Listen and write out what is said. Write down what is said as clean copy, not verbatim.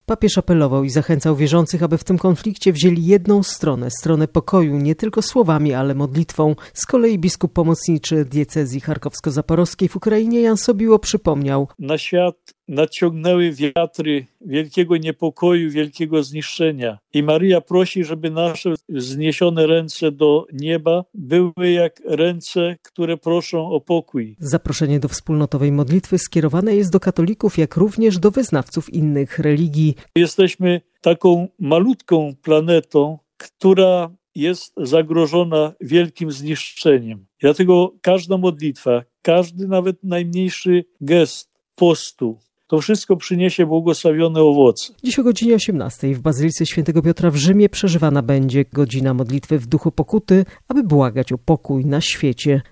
Papież apelował i zachęcał wierzących, aby w tym konflikcie wzięli jedną stronę pokoju, nie tylko słowami, ale modlitwą. Z kolei biskup pomocniczy diecezji charkowsko-zaporowskiej w Ukrainie Jan Sobiło przypomniał: Na świat nadciągnęły wiatry wielkiego niepokoju, wielkiego zniszczenia. I Maryja prosi, żeby nasze wzniesione ręce do nieba były jak ręce, które proszą o pokój. Zaproszenie do wspólnotowej modlitwy skierowane jest do katolików, jak również do wyznawców innych religii. Jesteśmy taką malutką planetą, która jest zagrożona wielkim zniszczeniem. Dlatego każda modlitwa, każdy nawet najmniejszy gest postu, to wszystko przyniesie błogosławione owoce. Dziś o godzinie 18 w Bazylice Świętego Piotra w Rzymie przeżywana będzie godzina modlitwy w duchu pokuty, aby błagać o pokój na świecie.